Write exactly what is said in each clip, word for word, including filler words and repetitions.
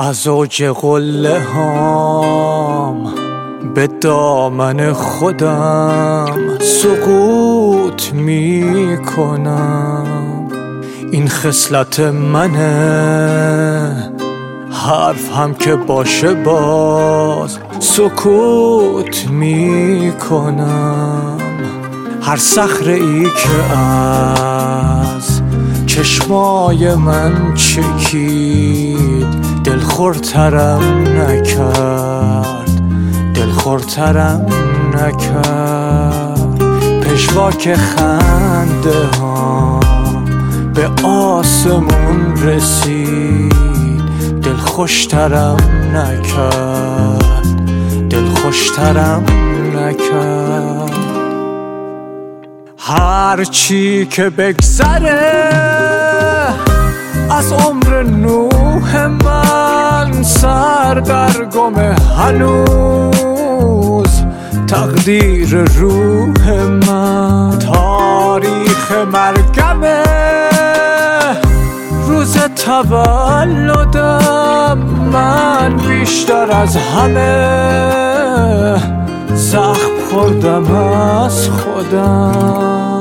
از اوج قله هام به دامن خودم سقوط می کنم. این خصلت منه، حرف هم که باشه باز سکوت می کنم. هر صخره ای که از چشمای من چکید دلخورترم نکرد، دلخورترم نکرد. پژواک خنده ها به آسمون رسید، دلخوشترم نکرد، دلخوشترم نکرد. هر چی که بگذره از عمر نوح من سر در گم هنوز تقدیر روح من. تاریخ مرگمه روز تولدم، من بیشتر از همه زخم خوردم از خودم.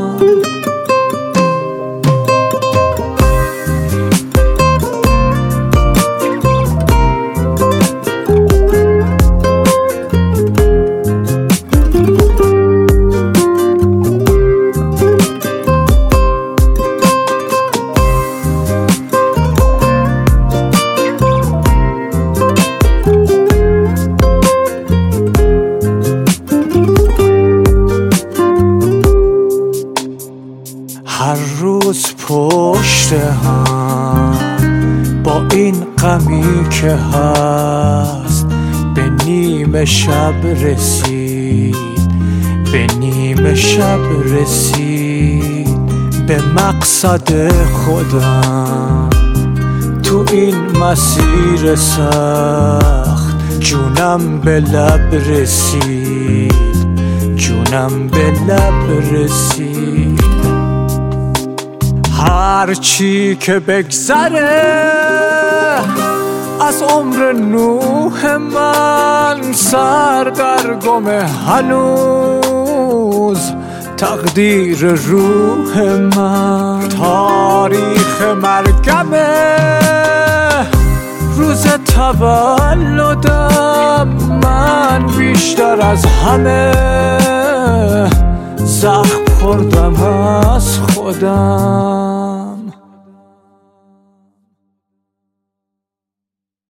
هر روز پشت هم با این غمی که هست به نیمه شب رسید، به نیمه شب رسید. به مقصد خودم تو این مسیر سخت جونم به لب رسید، جونم به لب رسید. هر چی که بگذره از عمر نوح من سر در گم هنوز تقدیر روح من. تاریخ مرگمه روز تولدم، من بیشتر از همه زخم خوردم از خودم.